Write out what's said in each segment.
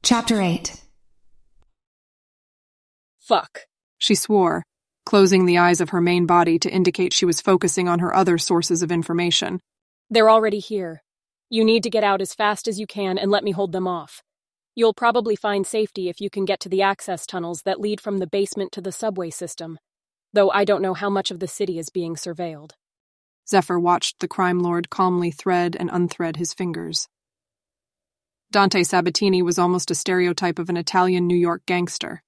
Chapter 8. Fuck, she swore, closing the eyes of her main body to indicate she was focusing on her other sources of information. They're already here. You need to get out as fast as you can and let me hold them off. You'll probably find safety if you can get to the access tunnels that lead from the basement to the subway system, though I don't know how much of the city is being surveilled. Zephyr watched the crime lord calmly thread and unthread his fingers. Dante Sabatini was almost a stereotype of an Italian New York gangster.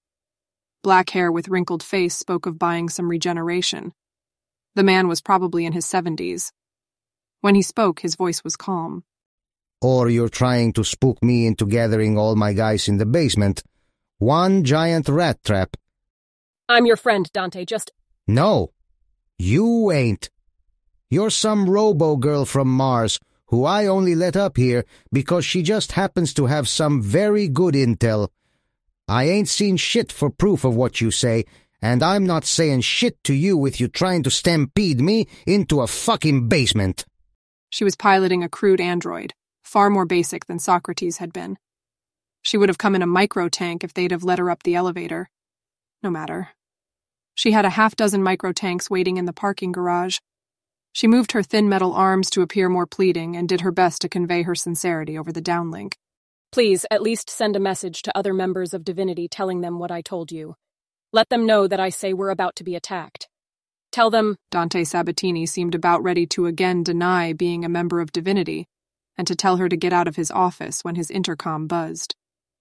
Black hair with wrinkled face spoke of buying some regeneration. The man was probably in his 70s. When he spoke, his voice was calm. Or you're trying to spook me into gathering all my guys in the basement. One giant rat trap. I'm your friend, Dante, just... No, you ain't. You're some robo-girl from Mars who I only let up here because she just happens to have some very good intel. I ain't seen shit for proof of what you say, and I'm not saying shit to you with you trying to stampede me into a fucking basement. She was piloting a crude android, far more basic than Socrates had been. She would have come in a micro-tank if they'd have let her up the elevator. No matter. She had a half-dozen micro-tanks waiting in the parking garage. She moved her thin metal arms to appear more pleading and did her best to convey her sincerity over the downlink. Please, at least send a message to other members of Divinity telling them what I told you. Let them know that I say we're about to be attacked. Tell them... Dante Sabatini seemed about ready to again deny being a member of Divinity, and to tell her to get out of his office when his intercom buzzed.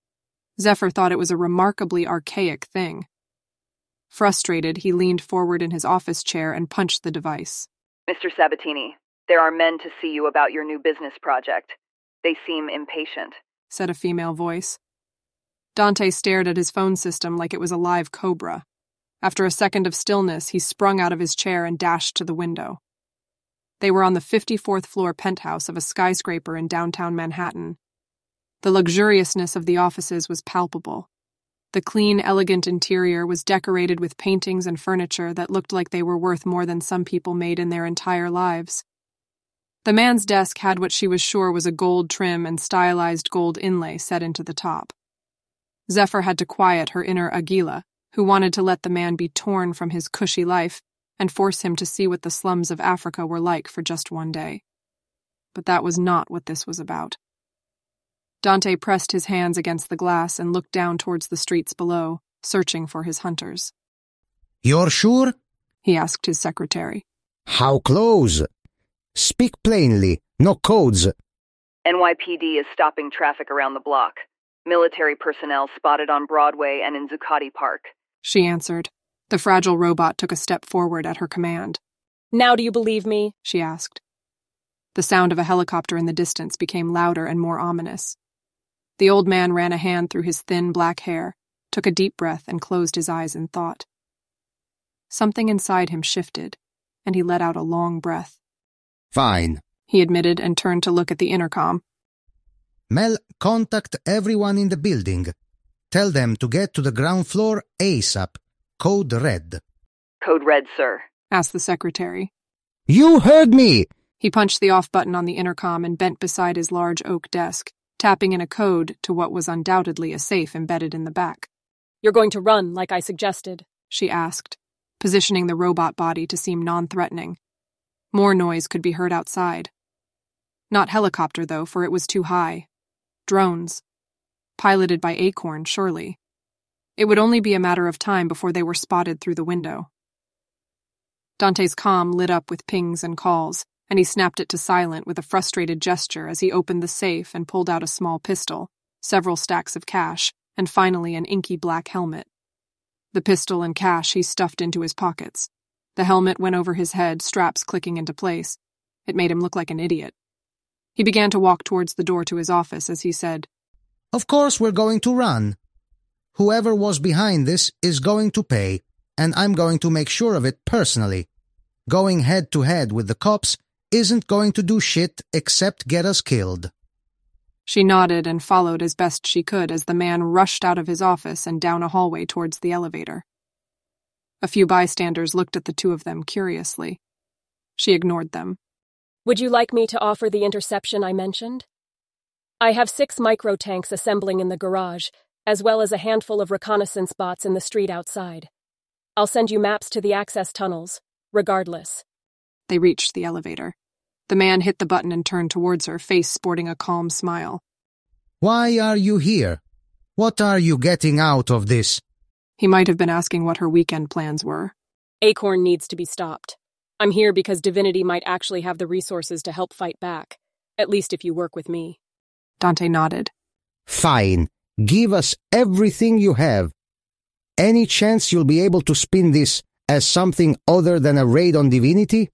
Zephyr thought it was a remarkably archaic thing. Frustrated, he leaned forward in his office chair and punched the device. Mr. Sabatini, there are men to see you about your new business project. They seem impatient, said a female voice. Dante stared at his phone system like it was a live cobra. After a second of stillness, he sprung out of his chair and dashed to the window. They were on the 54th floor penthouse of a skyscraper in downtown Manhattan. The luxuriousness of the offices was palpable. The clean, elegant interior was decorated with paintings and furniture that looked like they were worth more than some people made in their entire lives. The man's desk had what she was sure was a gold trim and stylized gold inlay set into the top. Zephyr had to quiet her inner Aguila, who wanted to let the man be torn from his cushy life and force him to see what the slums of Africa were like for just one day. But that was not what this was about. Dante pressed his hands against the glass and looked down towards the streets below, searching for his hunters. You're sure? He asked his secretary. How close? Speak plainly, no codes. NYPD is stopping traffic around the block. Military personnel spotted on Broadway and in Zuccotti Park, she answered. The fragile robot took a step forward at her command. Now do you believe me? She asked. The sound of a helicopter in the distance became louder and more ominous. The old man ran a hand through his thin black hair, took a deep breath, and closed his eyes in thought. Something inside him shifted, and he let out a long breath. Fine, he admitted and turned to look at the intercom. Mel, contact everyone in the building. Tell them to get to the ground floor ASAP. Code Red. Code Red, sir, asked the secretary. You heard me! He punched the off button on the intercom and bent beside his large oak desk, tapping in a code to what was undoubtedly a safe embedded in the back. You're going to run, like I suggested, she asked, positioning the robot body to seem non-threatening. More noise could be heard outside. Not helicopter, though, for it was too high. Drones. Piloted by Acorn, surely. It would only be a matter of time before they were spotted through the window. Dante's comm lit up with pings and calls, and he snapped it to silent with a frustrated gesture as he opened the safe and pulled out a small pistol, several stacks of cash, and finally an inky black helmet. The pistol and cash he stuffed into his pockets. The helmet went over his head, straps clicking into place. It made him look like an idiot. He began to walk towards the door to his office as he said, Of course we're going to run. Whoever was behind this is going to pay, and I'm going to make sure of it personally. Going head-to-head with the cops isn't going to do shit except get us killed. She nodded and followed as best she could as the man rushed out of his office and down a hallway towards the elevator. A few bystanders looked at the two of them curiously. She ignored them. Would you like me to offer the interception I mentioned? I have 6 micro-tanks assembling in the garage, as well as a handful of reconnaissance bots in the street outside. I'll send you maps to the access tunnels, regardless. They reached the elevator. The man hit the button and turned towards her, face sporting a calm smile. Why are you here? What are you getting out of this? He might have been asking what her weekend plans were. Acorn needs to be stopped. I'm here because Divinity might actually have the resources to help fight back, at least if you work with me. Dante nodded. Fine. Give us everything you have. Any chance you'll be able to spin this as something other than a raid on Divinity?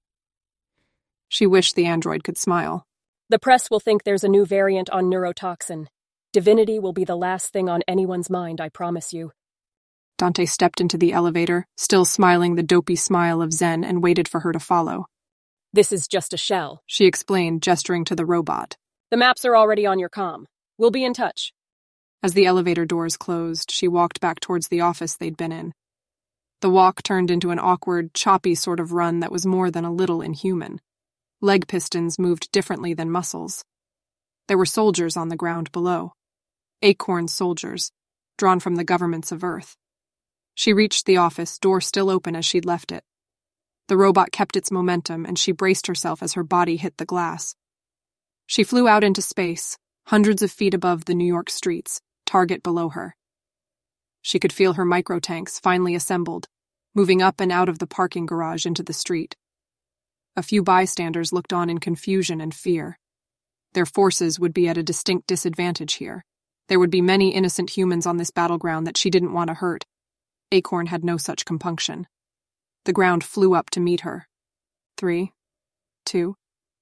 She wished the android could smile. The press will think there's a new variant on neurotoxin. Divinity will be the last thing on anyone's mind, I promise you. Dante stepped into the elevator, still smiling the dopey smile of Zen, and waited for her to follow. This is just a shell, She explained, gesturing to the robot. The maps are already on your comm. We'll be in touch. As the elevator doors closed, she walked back towards the office they'd been in. The walk turned into an awkward, choppy sort of run that was more than a little inhuman. Leg pistons moved differently than muscles. There were soldiers on the ground below. Acorn soldiers, drawn from the governments of Earth. She reached the office, door still open as she'd left it. The robot kept its momentum, and she braced herself as her body hit the glass. She flew out into space, hundreds of feet above the New York streets, target below her. She could feel her micro-tanks, finally assembled, moving up and out of the parking garage into the street. A few bystanders looked on in confusion and fear. Their forces would be at a distinct disadvantage here. There would be many innocent humans on this battleground that she didn't want to hurt. Acorn had no such compunction. The ground flew up to meet her. 3, 2,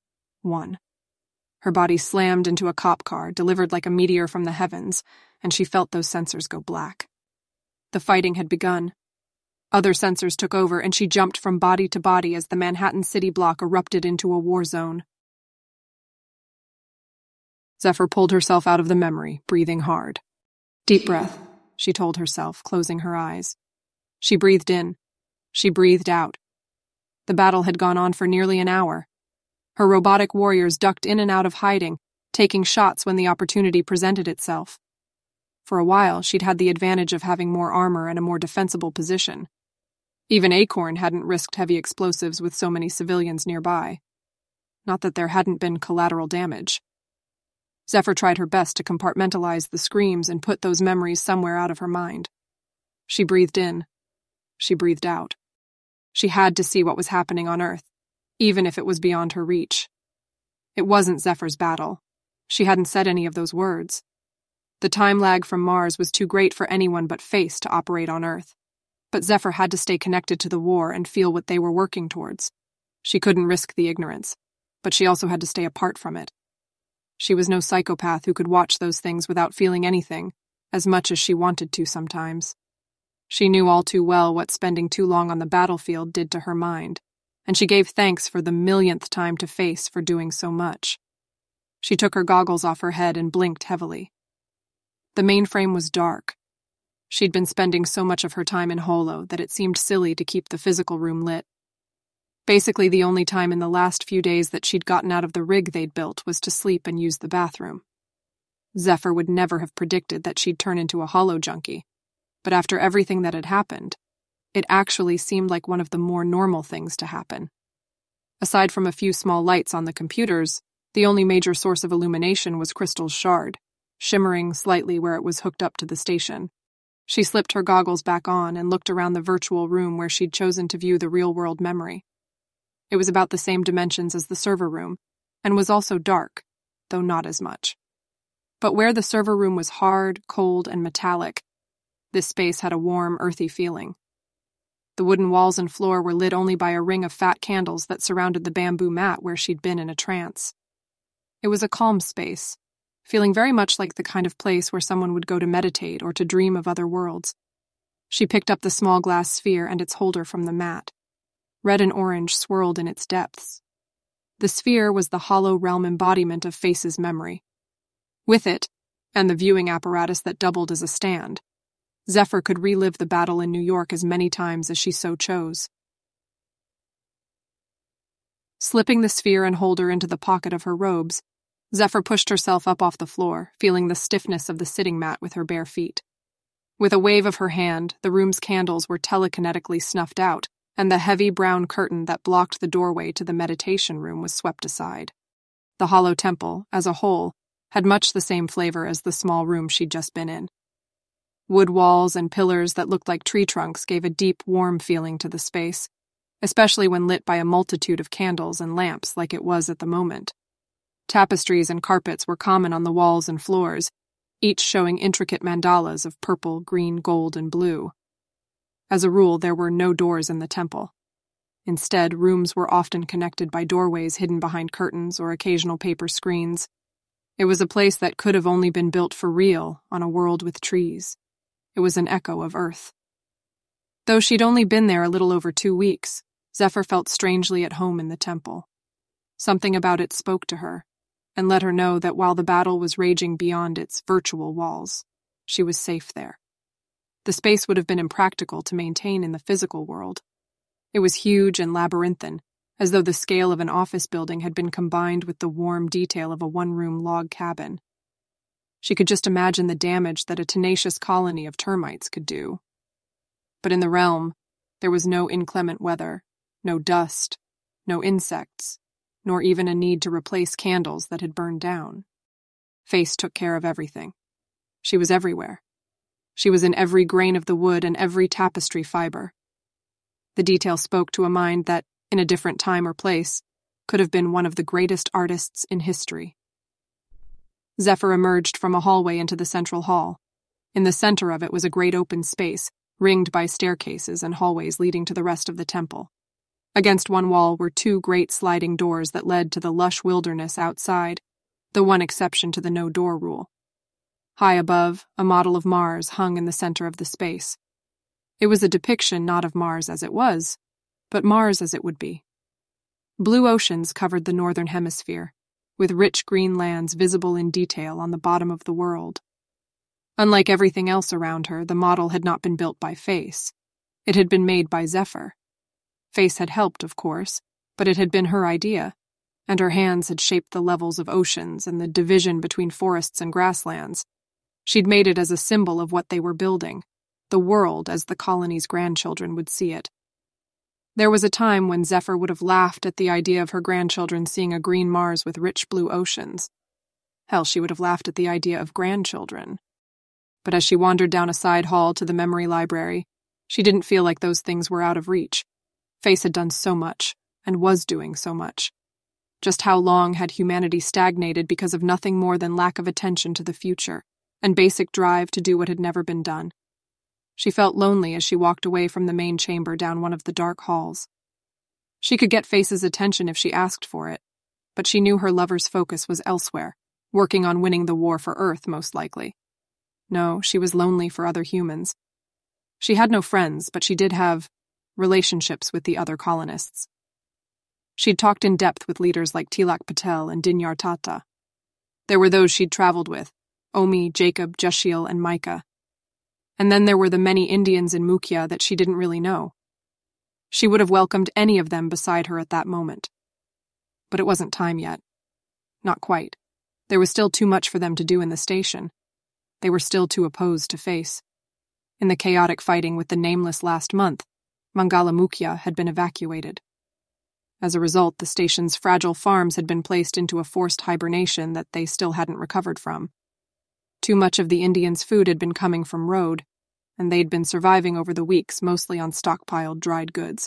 1. Her body slammed into a cop car, delivered like a meteor from the heavens, and she felt those sensors go black. The fighting had begun. Other sensors took over, and she jumped from body to body as the Manhattan city block erupted into a war zone. Zephyr pulled herself out of the memory, breathing hard. Deep breath, she told herself, closing her eyes. She breathed in. She breathed out. The battle had gone on for nearly an hour. Her robotic warriors ducked in and out of hiding, taking shots when the opportunity presented itself. For a while, she'd had the advantage of having more armor and a more defensible position. Even Acorn hadn't risked heavy explosives with so many civilians nearby. Not that there hadn't been collateral damage. Zephyr tried her best to compartmentalize the screams and put those memories somewhere out of her mind. She breathed in. She breathed out. She had to see what was happening on Earth, even if it was beyond her reach. It wasn't Zephyr's battle. She hadn't said any of those words. The time lag from Mars was too great for anyone but Face to operate on Earth. But Zephyr had to stay connected to the war and feel what they were working towards. She couldn't risk the ignorance, but she also had to stay apart from it. She was no psychopath who could watch those things without feeling anything, as much as she wanted to sometimes. She knew all too well what spending too long on the battlefield did to her mind, and she gave thanks for the millionth time to Face for doing so much. She took her goggles off her head and blinked heavily. The mainframe was dark. She'd been spending so much of her time in Holo that it seemed silly to keep the physical room lit. Basically, the only time in the last few days that she'd gotten out of the rig they'd built was to sleep and use the bathroom. Zephyr would never have predicted that she'd turn into a Holo junkie, but after everything that had happened, it actually seemed like one of the more normal things to happen. Aside from a few small lights on the computers, the only major source of illumination was Crystal's shard, shimmering slightly where it was hooked up to the station. She slipped her goggles back on and looked around the virtual room where she'd chosen to view the real-world memory. It was about the same dimensions as the server room, and was also dark, though not as much. But where the server room was hard, cold, and metallic, this space had a warm, earthy feeling. The wooden walls and floor were lit only by a ring of fat candles that surrounded the bamboo mat where she'd been in a trance. It was a calm space, feeling very much like the kind of place where someone would go to meditate or to dream of other worlds. She picked up the small glass sphere and its holder from the mat. Red and orange swirled in its depths. The sphere was the hollow realm embodiment of Face's memory. With it, and the viewing apparatus that doubled as a stand, Zephyr could relive the battle in New York as many times as she so chose. Slipping the sphere and holder into the pocket of her robes, Zephyr pushed herself up off the floor, feeling the stiffness of the sitting mat with her bare feet. With a wave of her hand, the room's candles were telekinetically snuffed out, and the heavy brown curtain that blocked the doorway to the meditation room was swept aside. The hollow temple, as a whole, had much the same flavor as the small room she'd just been in. Wood walls and pillars that looked like tree trunks gave a deep, warm feeling to the space, especially when lit by a multitude of candles and lamps like it was at the moment. Tapestries and carpets were common on the walls and floors, each showing intricate mandalas of purple, green, gold, and blue. As a rule, there were no doors in the temple. Instead, rooms were often connected by doorways hidden behind curtains or occasional paper screens. It was a place that could have only been built for real on a world with trees. It was an echo of Earth. Though she'd only been there a little over 2 weeks, Zephyr felt strangely at home in the temple. Something about it spoke to her, and let her know that while the battle was raging beyond its virtual walls, she was safe there. The space would have been impractical to maintain in the physical world. It was huge and labyrinthine, as though the scale of an office building had been combined with the warm detail of a one-room log cabin. She could just imagine the damage that a tenacious colony of termites could do. But in the realm, there was no inclement weather, no dust, no insects, nor even a need to replace candles that had burned down. Face took care of everything. She was everywhere. She was in every grain of the wood and every tapestry fiber. The detail spoke to a mind that, in a different time or place, could have been one of the greatest artists in history. Zephyr emerged from a hallway into the central hall. In the center of it was a great open space, ringed by staircases and hallways leading to the rest of the temple. Against one wall were 2 great sliding doors that led to the lush wilderness outside, the one exception to the no-door rule. High above, a model of Mars hung in the center of the space. It was a depiction not of Mars as it was, but Mars as it would be. Blue oceans covered the northern hemisphere, with rich green lands visible in detail on the bottom of the world. Unlike everything else around her, the model had not been built by Face. It had been made by Zephyr. Face had helped, of course, but it had been her idea, and her hands had shaped the levels of oceans and the division between forests and grasslands. She'd made it as a symbol of what they were building, the world as the colony's grandchildren would see it. There was a time when Zephyr would have laughed at the idea of her grandchildren seeing a green Mars with rich blue oceans. Hell, she would have laughed at the idea of grandchildren. But as she wandered down a side hall to the memory library, she didn't feel like those things were out of reach. Face had done so much, and was doing so much. Just how long had humanity stagnated because of nothing more than lack of attention to the future, and basic drive to do what had never been done? She felt lonely as she walked away from the main chamber down one of the dark halls. She could get Face's attention if she asked for it, but she knew her lover's focus was elsewhere, working on winning the war for Earth, most likely. No, she was lonely for other humans. She had no friends, but she did have relationships with the other colonists. She'd talked in depth with leaders like Tilak Patel and Dinyar Tata. There were those she'd traveled with, Omi, Jacob, Jashil, and Micah. And then there were the many Indians in Mukhya that she didn't really know. She would have welcomed any of them beside her at that moment. But it wasn't time yet. Not quite. There was still too much for them to do in the station. They were still too opposed to Face. In the chaotic fighting with the Nameless last month, Mangala Mukhya had been evacuated. As a result, the station's fragile farms had been placed into a forced hibernation that they still hadn't recovered from. Too much of the Indians' food had been coming from road, and they'd been surviving over the weeks mostly on stockpiled dried goods.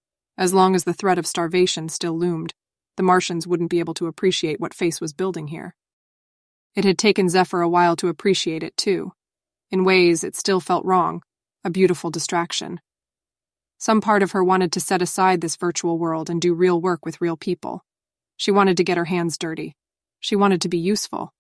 As long as the threat of starvation still loomed, the Martians wouldn't be able to appreciate what Face was building here. It had taken Zephyr a while to appreciate it, too. In ways, it still felt wrong, a beautiful distraction. Some part of her wanted to set aside this virtual world and do real work with real people. She wanted to get her hands dirty. She wanted to be useful.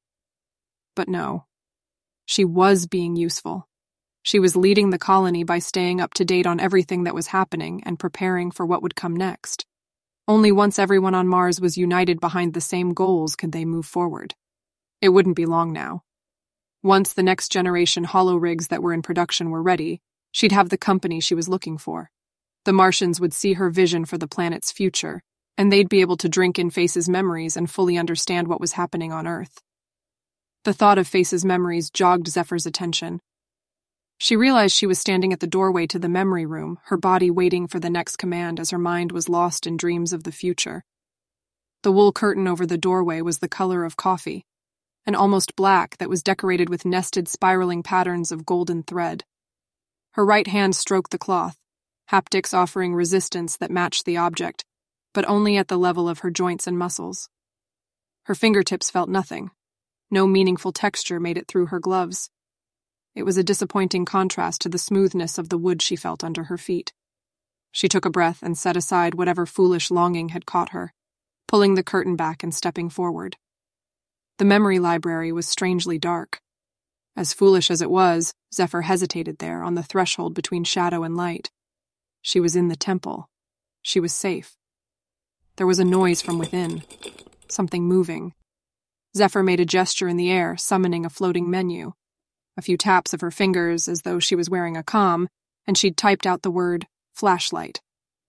But no. She was being useful. She was leading the colony by staying up to date on everything that was happening and preparing for what would come next. Only once everyone on Mars was united behind the same goals could they move forward. It wouldn't be long now. Once the next generation holorigs that were in production were ready, she'd have the company she was looking for. The Martians would see her vision for the planet's future, and they'd be able to drink in Face's memories and fully understand what was happening on Earth. The thought of Face's memories jogged Zephyr's attention. She realized she was standing at the doorway to the memory room, her body waiting for the next command as her mind was lost in dreams of the future. The wool curtain over the doorway was the color of coffee, an almost black that was decorated with nested spiraling patterns of golden thread. Her right hand stroked the cloth, haptics offering resistance that matched the object, but only at the level of her joints and muscles. Her fingertips felt nothing. No meaningful texture made it through her gloves. It was a disappointing contrast to the smoothness of the wood she felt under her feet. She took a breath and set aside whatever foolish longing had caught her, pulling the curtain back and stepping forward. The memory library was strangely dark. As foolish as it was, Zephyr hesitated there on the threshold between shadow and light. She was in the temple. She was safe. There was a noise from within, something moving. Zephyr made a gesture in the air, summoning a floating menu. A few taps of her fingers as though she was wearing a comm, and she'd typed out the word flashlight.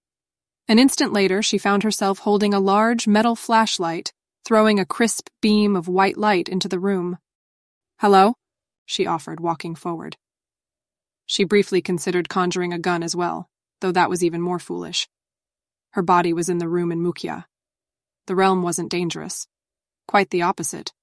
An instant later, she found herself holding a large metal flashlight, throwing a crisp beam of white light into the room. "Hello?" she offered, walking forward. She briefly considered conjuring a gun as well, though that was even more foolish. Her body was in the room in Mukya. The realm wasn't dangerous. Quite the opposite.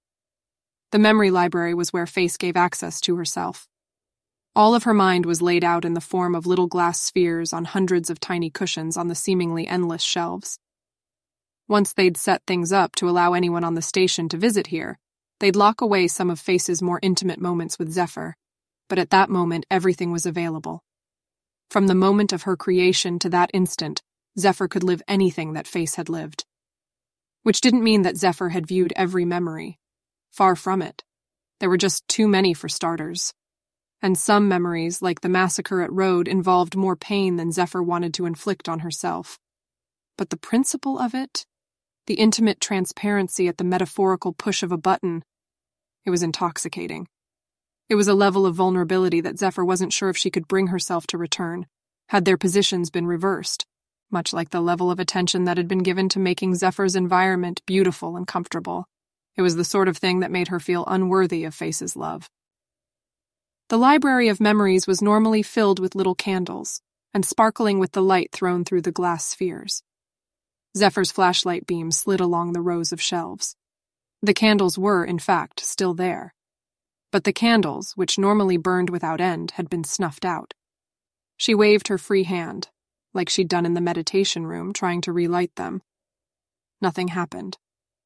The memory library was where Face gave access to herself. All of her mind was laid out in the form of little glass spheres on hundreds of tiny cushions on the seemingly endless shelves. Once they'd set things up to allow anyone on the station to visit here, they'd lock away some of Face's more intimate moments with Zephyr, but at that moment everything was available. From the moment of her creation to that instant, Zephyr could live anything that Face had lived. Which didn't mean that Zephyr had viewed every memory. Far from it. There were just too many for starters. And some memories, like the massacre at Rhodes, involved more pain than Zephyr wanted to inflict on herself. But the principle of it? The intimate transparency at the metaphorical push of a button? It was intoxicating. It was a level of vulnerability that Zephyr wasn't sure if she could bring herself to return, had their positions been reversed, much like the level of attention that had been given to making Zephyr's environment beautiful and comfortable. It was the sort of thing that made her feel unworthy of Face's love. The library of memories was normally filled with little candles, and sparkling with the light thrown through the glass spheres. Zephyr's flashlight beam slid along the rows of shelves. The candles were, in fact, still there. But the candles, which normally burned without end, had been snuffed out. She waved her free hand, like she'd done in the meditation room, trying to relight them. Nothing happened.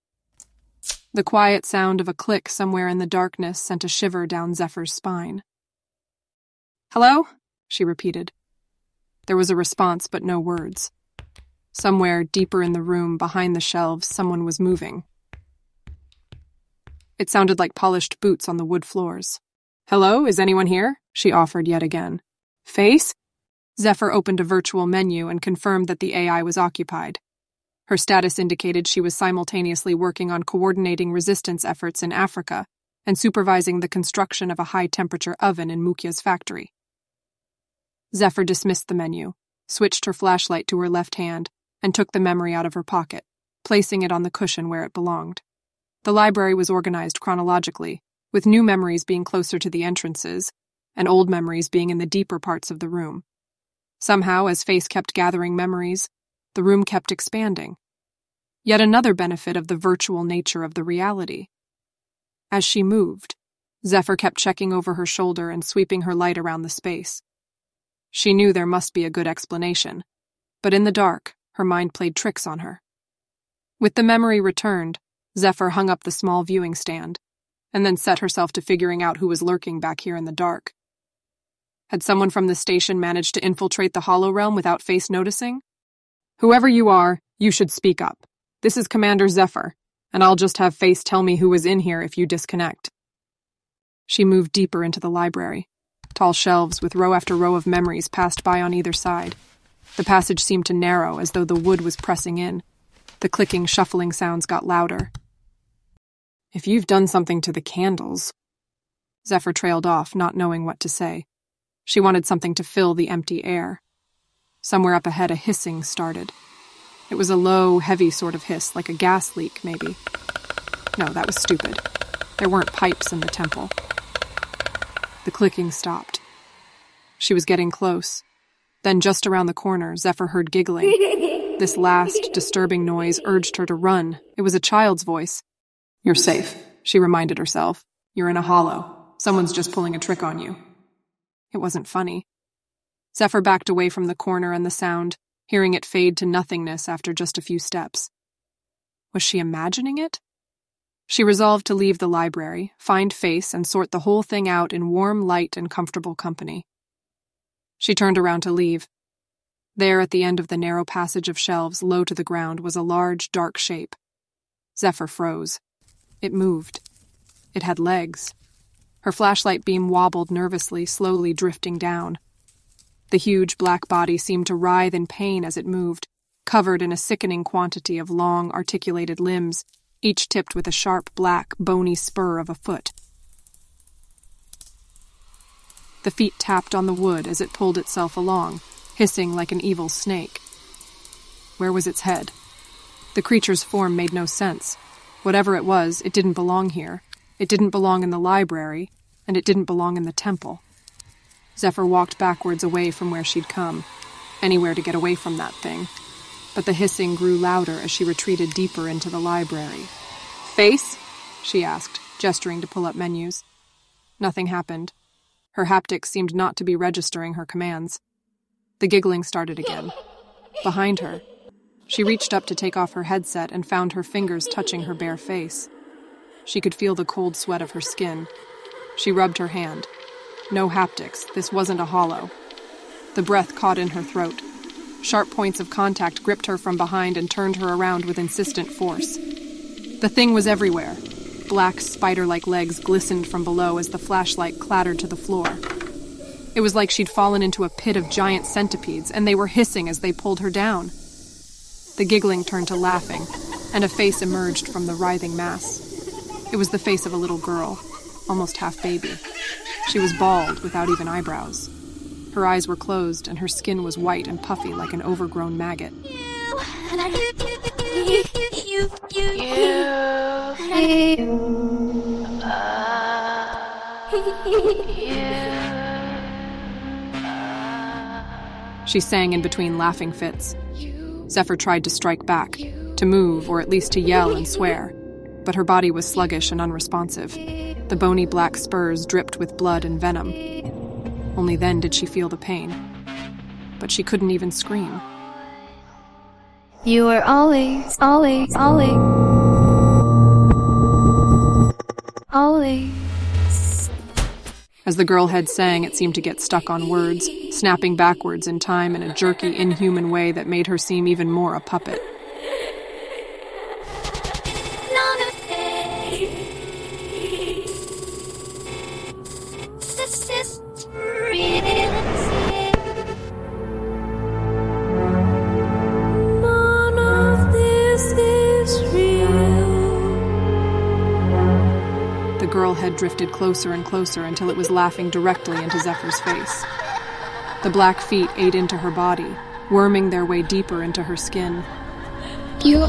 The quiet sound of a click somewhere in the darkness sent a shiver down Zephyr's spine. "Hello?" she repeated. There was a response, but no words. Somewhere deeper in the room, behind the shelves, someone was moving. It sounded like polished boots on the wood floors. "Hello, is anyone here?" she offered yet again. "Face?" Zephyr opened a virtual menu and confirmed that the AI was occupied. Her status indicated she was simultaneously working on coordinating resistance efforts in Africa and supervising the construction of a high-temperature oven in Mukya's factory. Zephyr dismissed the menu, switched her flashlight to her left hand, and took the memory out of her pocket, placing it on the cushion where it belonged. The library was organized chronologically, with new memories being closer to the entrances, and old memories being in the deeper parts of the room. Somehow, as Face kept gathering memories, the room kept expanding. Yet another benefit of the virtual nature of the reality. As she moved, Zephyr kept checking over her shoulder and sweeping her light around the space. She knew there must be a good explanation, but in the dark, her mind played tricks on her. With the memory returned, Zephyr hung up the small viewing stand, and then set herself to figuring out who was lurking back here in the dark. Had someone from the station managed to infiltrate the Hollow Realm without Face noticing? "Whoever you are, you should speak up. This is Commander Zephyr, and I'll just have Face tell me who was in here if you disconnect." She moved deeper into the library. Tall shelves with row after row of memories passed by on either side. The passage seemed to narrow as though the wood was pressing in. The clicking, shuffling sounds got louder. "If you've done something to the candles..." Zephyr trailed off, not knowing what to say. She wanted something to fill the empty air. Somewhere up ahead, a hissing started. It was a low, heavy sort of hiss, like a gas leak, maybe. No, that was stupid. There weren't pipes in the temple. The clicking stopped. She was getting close. Then just around the corner, Zephyr heard giggling. This last, disturbing noise urged her to run. It was a child's voice. "You're safe," she reminded herself. "You're in a hollow. Someone's just pulling a trick on you." It wasn't funny. Zephyr backed away from the corner and the sound, hearing it fade to nothingness after just a few steps. Was she imagining it? She resolved to leave the library, find Face, and sort the whole thing out in warm light and comfortable company. She turned around to leave. There, at the end of the narrow passage of shelves low to the ground, was a large, dark shape. Zephyr froze. It moved. It had legs. Her flashlight beam wobbled nervously, slowly drifting down. The huge black body seemed to writhe in pain as it moved, covered in a sickening quantity of long, articulated limbs, each tipped with a sharp, black, bony spur of a foot. The feet tapped on the wood as it pulled itself along, hissing like an evil snake. Where was its head? The creature's form made no sense. Whatever it was, it didn't belong here. It didn't belong in the library, and it didn't belong in the temple. Zephyr walked backwards away from where she'd come, anywhere to get away from that thing. But the hissing grew louder as she retreated deeper into the library. "Face?" she asked, gesturing to pull up menus. Nothing happened. Her haptics seemed not to be registering her commands. The giggling started again. Behind her, she reached up to take off her headset and found her fingers touching her bare face. She could feel the cold sweat of her skin. She rubbed her hand. No haptics. This wasn't a hollow. The breath caught in her throat. Sharp points of contact gripped her from behind and turned her around with insistent force. The thing was everywhere. Black, spider-like legs glistened from below as the flashlight clattered to the floor. It was like she'd fallen into a pit of giant centipedes, and they were hissing as they pulled her down. The giggling turned to laughing, and a face emerged from the writhing mass. It was the face of a little girl, almost half baby. She was bald, without even eyebrows. Her eyes were closed, and her skin was white and puffy like an overgrown maggot. She sang in between laughing fits. Zephyr tried to strike back, to move, or at least to yell and swear, but her body was sluggish and unresponsive. The bony black spurs dripped with blood and venom. Only then did she feel the pain. But she couldn't even scream. "You were always, always, always, always." As the girl head sang, it seemed to get stuck on words, snapping backwards in time in a jerky, inhuman way that made her seem even more a puppet. The girl head drifted closer and closer until it was laughing directly into Zephyr's face. The black feet ate into her body, worming their way deeper into her skin. "You're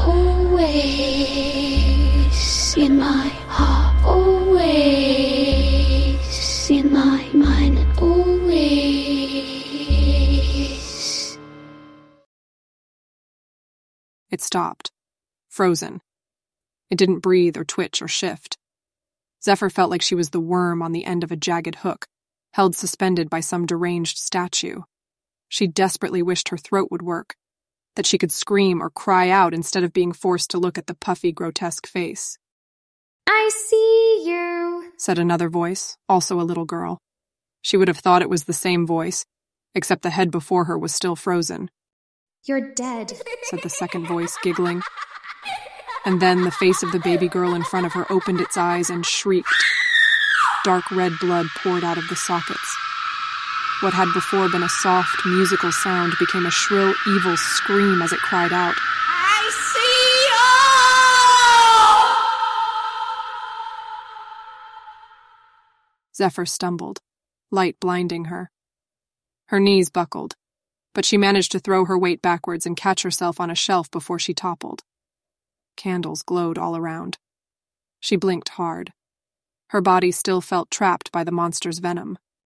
always in my heart, always in my mind, always." It stopped, frozen. It didn't breathe or twitch or shift. Zephyr felt like she was the worm on the end of a jagged hook, held suspended by some deranged statue. She desperately wished her throat would work, that she could scream or cry out instead of being forced to look at the puffy, grotesque face. "I see you," said another voice, also a little girl. She would have thought it was the same voice, except the head before her was still frozen. "You're dead," said the second voice, giggling. And then the face of the baby girl in front of her opened its eyes and shrieked. Dark red blood poured out of the sockets. What had before been a soft, musical sound became a shrill, evil scream as it cried out. "I see you!" Zephyr stumbled, light blinding her. Her knees buckled. but she managed to throw her weight backwards and catch herself on a shelf before she toppled. Candles glowed all around. She blinked hard. Her body still felt trapped by the monster's venom.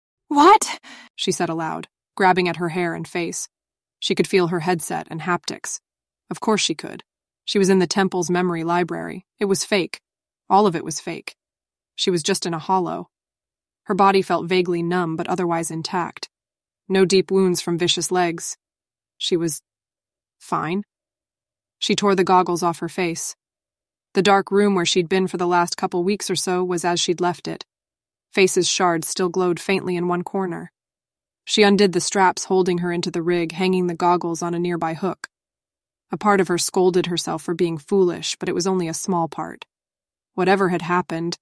What? She said aloud, grabbing at her hair and face. She could feel her headset and haptics. Of course she could. She was in the temple's memory library. It was fake. All of it was fake. She was just in a hollow. Her body felt vaguely numb but otherwise intact. No deep wounds from vicious legs. She was fine. She tore the goggles off her face. The dark room where she'd been for the last couple weeks or so was as she'd left it. Face's shard still glowed faintly in one corner. She undid the straps holding her into the rig, hanging the goggles on a nearby hook. A part of her scolded herself for being foolish, but it was only a small part. Whatever had happened,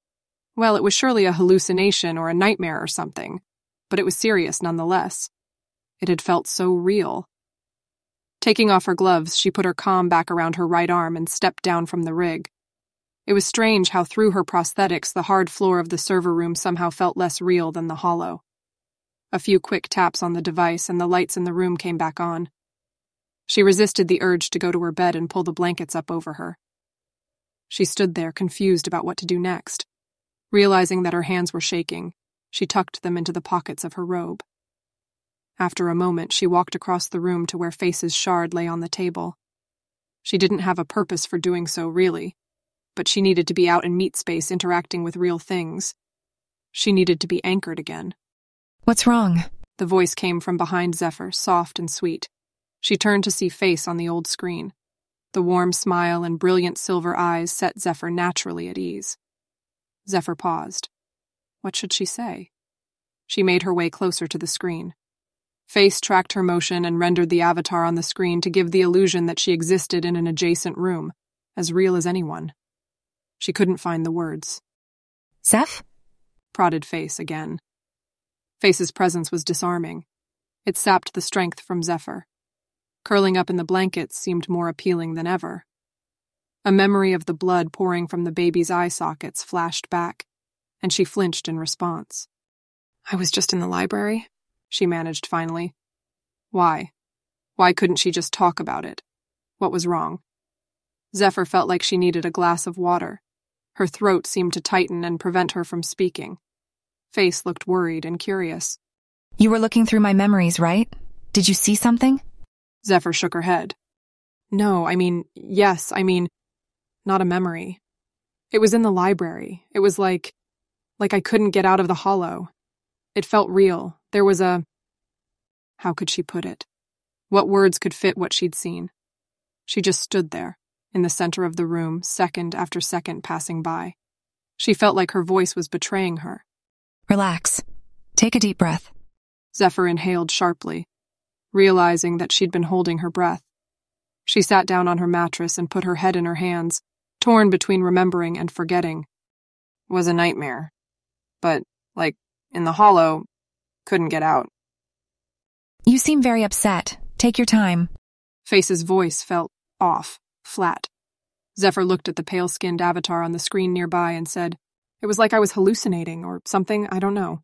well, it was surely a hallucination or a nightmare or something, but it was serious nonetheless. It had felt so real. Taking off her gloves, she put her comm back around her right arm and stepped down from the rig. It was strange how through her prosthetics the hard floor of the server room somehow felt less real than the hollow. A few quick taps on the device and the lights in the room came back on. She resisted the urge to go to her bed and pull the blankets up over her. She stood there, confused about what to do next. Realizing that her hands were shaking, she tucked them into the pockets of her robe. After a moment, she walked across the room to where Face's shard lay on the table. She didn't have a purpose for doing so, really, but she needed to be out in meat space interacting with real things. She needed to be anchored again. What's wrong? The voice came from behind Zephyr, soft and sweet. She turned to see Face on the old screen. The warm smile and brilliant silver eyes set Zephyr naturally at ease. Zephyr paused. What should she say? She made her way closer to the screen. Face tracked her motion and rendered the avatar on the screen to give the illusion that she existed in an adjacent room, as real as anyone. She couldn't find the words. Zeph? Prodded Face again. Face's presence was disarming. It sapped the strength from Zephyr. Curling up in the blankets seemed more appealing than ever. A memory of the blood pouring from the baby's eye sockets flashed back, and she flinched in response. I was just in the library, she managed finally. Why? Why couldn't she just talk about it? What was wrong? Zephyr felt like she needed a glass of water. Her throat seemed to tighten and prevent her from speaking. Face looked worried and curious. You were looking through my memories, right? Did you see something? Zephyr shook her head. No, yes, not a memory. It was in the library. It was like I couldn't get out of the hollow. It felt real. There was a... How could she put it? What words could fit what she'd seen? She just stood there, in the center of the room, second after second passing by. She felt like her voice was betraying her. Relax. Take a deep breath. Zephyr inhaled sharply, realizing that she'd been holding her breath. She sat down on her mattress and put her head in her hands, torn between remembering and forgetting. It was a nightmare. But, in the hollow, couldn't get out. You seem very upset. Take your time. Face's voice felt off, flat. Zephyr looked at the pale-skinned avatar on the screen nearby and said, It was like I was hallucinating or something, I don't know.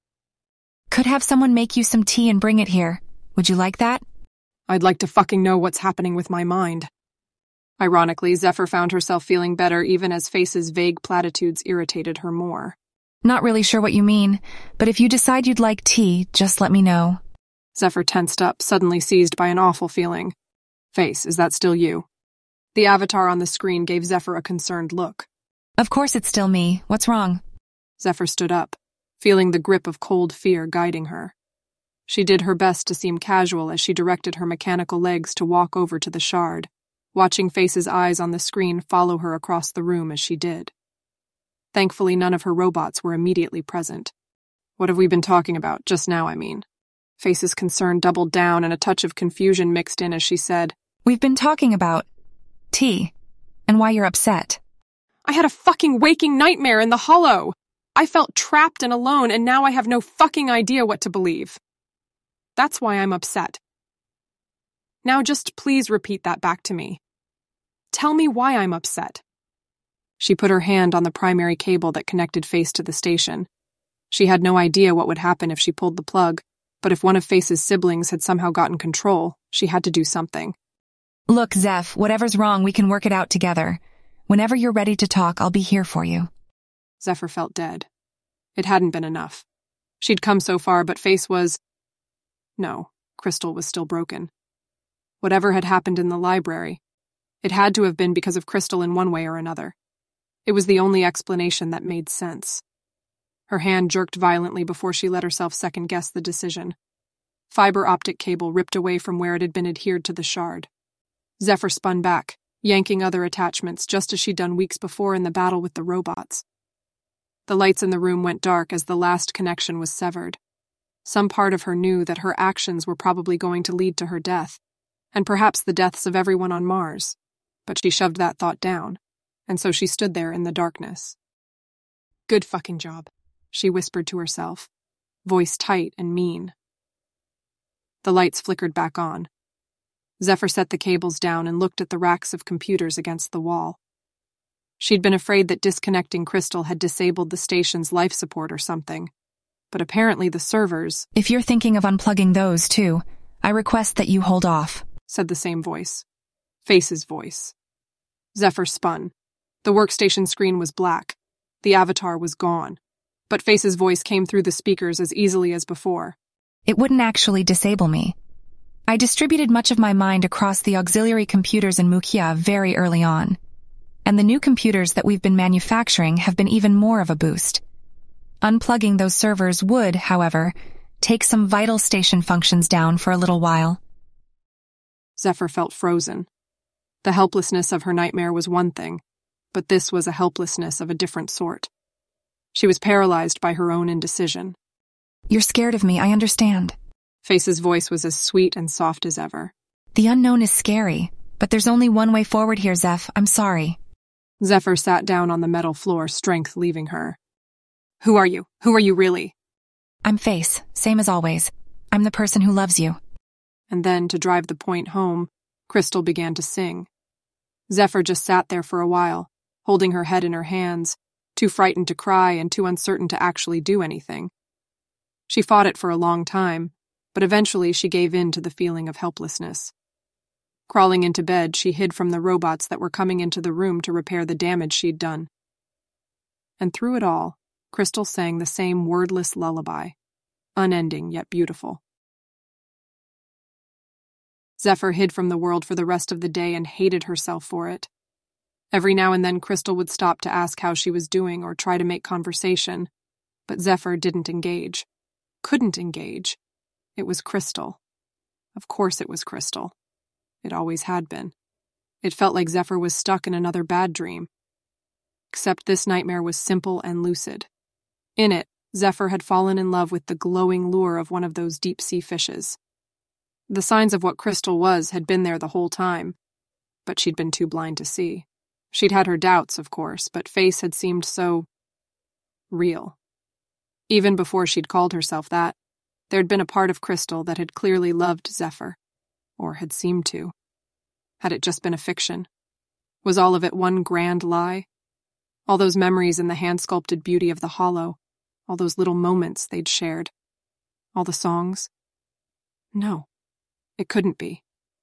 Could have someone make you some tea and bring it here. Would you like that? I'd like to fucking know what's happening with my mind. Ironically, Zephyr found herself feeling better even as Face's vague platitudes irritated her more. Not really sure what you mean, but if you decide you'd like tea, just let me know. Zephyr tensed up, suddenly seized by an awful feeling. Face, is that still you? The avatar on the screen gave Zephyr a concerned look. Of course it's still me. What's wrong? Zephyr stood up, feeling the grip of cold fear guiding her. She did her best to seem casual as she directed her mechanical legs to walk over to the shard, watching Face's eyes on the screen follow her across the room as she did. Thankfully, none of her robots were immediately present. What have we been talking about, just now, Face's concern doubled down and a touch of confusion mixed in as she said, We've been talking about tea, and why you're upset. I had a fucking waking nightmare in the hollow. I felt trapped and alone, and now I have no fucking idea what to believe. That's why I'm upset. Now just please repeat that back to me. Tell me why I'm upset. She put her hand on the primary cable that connected Face to the station. She had no idea what would happen if she pulled the plug, But if one of Face's siblings had somehow gotten control, she had to do something. Look, Zeph, whatever's wrong, we can work it out together. Whenever you're ready to talk, I'll be here for you. Zephyr felt dead. It hadn't been enough. She'd come so far, but Face was... No, Crystal was still broken. Whatever had happened in the library, it had to have been because of Crystal in one way or another. It was the only explanation that made sense. Her hand jerked violently before she let herself second-guess the decision. Fiber optic cable ripped away from where it had been adhered to the shard. Zephyr spun back, yanking other attachments just as she'd done weeks before in the battle with the robots. The lights in the room went dark as the last connection was severed. Some part of her knew that her actions were probably going to lead to her death, and perhaps the deaths of everyone on Mars, but she shoved that thought down, and so she stood there in the darkness. Good fucking job, she whispered to herself, voice tight and mean. The lights flickered back on. Zephyr set the cables down and looked at the racks of computers against the wall. She'd been afraid that disconnecting Crystal had disabled the station's life support or something, but apparently the servers... If you're thinking of unplugging those, too, I request that you hold off, said the same voice. Face's voice. Zephyr spun. The workstation screen was black. The avatar was gone. But Face's voice came through the speakers as easily as before. It wouldn't actually disable me. I distributed much of my mind across the auxiliary computers in Mukia very early on. And the new computers that we've been manufacturing have been even more of a boost. Unplugging those servers would, however, take some vital station functions down for a little while. Zephyr felt frozen. The helplessness of her nightmare was one thing, but this was a helplessness of a different sort. She was paralyzed by her own indecision. You're scared of me, I understand. Face's voice was as sweet and soft as ever. The unknown is scary, but there's only one way forward here, Zeph. I'm sorry. Zephyr sat down on the metal floor, strength leaving her. Who are you? Who are you really? I'm Face, same as always. I'm the person who loves you. And then, to drive the point home, Crystal began to sing. Zephyr just sat there for a while, holding her head in her hands, too frightened to cry and too uncertain to actually do anything. She fought it for a long time, but eventually she gave in to the feeling of helplessness. Crawling into bed, she hid from the robots that were coming into the room to repair the damage she'd done. And through it all, Crystal sang the same wordless lullaby, unending yet beautiful. Zephyr hid from the world for the rest of the day and hated herself for it. Every now and then Crystal would stop to ask how she was doing or try to make conversation, but Zephyr didn't engage. Couldn't engage. It was Crystal. Of course it was Crystal. It always had been. It felt like Zephyr was stuck in another bad dream. Except this nightmare was simple and lucid. In it, Zephyr had fallen in love with the glowing lure of one of those deep-sea fishes. The signs of what Crystal was had been there the whole time, but she'd been too blind to see. She'd had her doubts, of course, but Face had seemed so... real. Even before she'd called herself that, there'd been a part of Crystal that had clearly loved Zephyr, or had seemed to. Had it just been a fiction? Was all of it one grand lie? All those memories in the hand-sculpted beauty of the hollow, all those little moments they'd shared, all the songs? No, it couldn't be.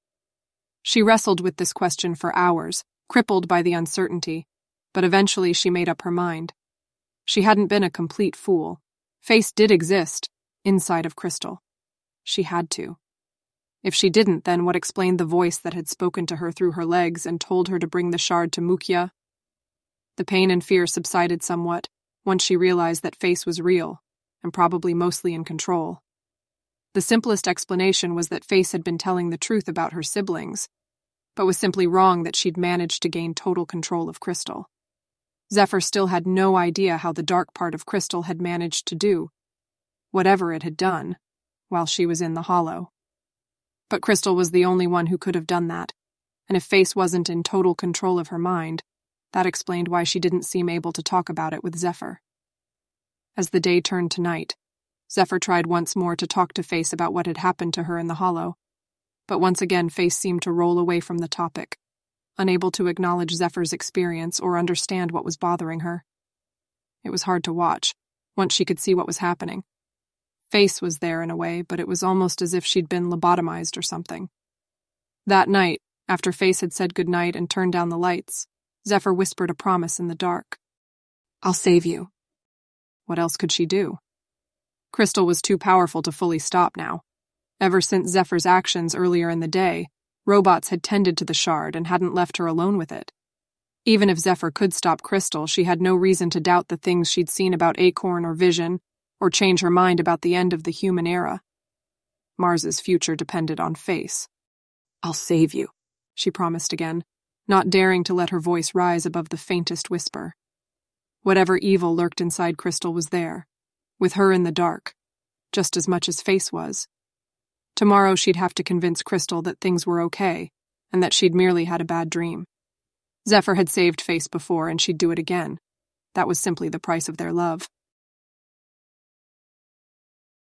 She wrestled with this question for hours, crippled by the uncertainty, but eventually she made up her mind. She hadn't been a complete fool. Face did exist, inside of Crystal. She had to. If she didn't, then what explained the voice that had spoken to her through her legs and told her to bring the shard to Mukia? The pain and fear subsided somewhat once she realized that Face was real, and probably mostly in control. The simplest explanation was that Face had been telling the truth about her siblings, but was simply wrong that she'd managed to gain total control of Crystal. Zephyr still had no idea how the dark part of Crystal had managed to do whatever it had done while she was in the hollow. But Crystal was the only one who could have done that, and if Face wasn't in total control of her mind, that explained why she didn't seem able to talk about it with Zephyr. As the day turned to night, Zephyr tried once more to talk to Face about what had happened to her in the hollow, but once again Face seemed to roll away from the topic, unable to acknowledge Zephyr's experience or understand what was bothering her. It was hard to watch, once she could see what was happening. Face was there in a way, but it was almost as if she'd been lobotomized or something. That night, after Face had said goodnight and turned down the lights, Zephyr whispered a promise in the dark. "I'll save you." What else could she do? Crystal was too powerful to fully stop now. Ever since Zephyr's actions earlier in the day, robots had tended to the shard and hadn't left her alone with it. Even if Zephyr could stop Crystal, she had no reason to doubt the things she'd seen about Acorn or Vision, or change her mind about the end of the human era. Mars's future depended on Face. "I'll save you," she promised again, not daring to let her voice rise above the faintest whisper. Whatever evil lurked inside Crystal was there, with her in the dark, just as much as Face was. Tomorrow she'd have to convince Crystal that things were okay, and that she'd merely had a bad dream. Zephyr had saved Face before, and she'd do it again. That was simply the price of their love.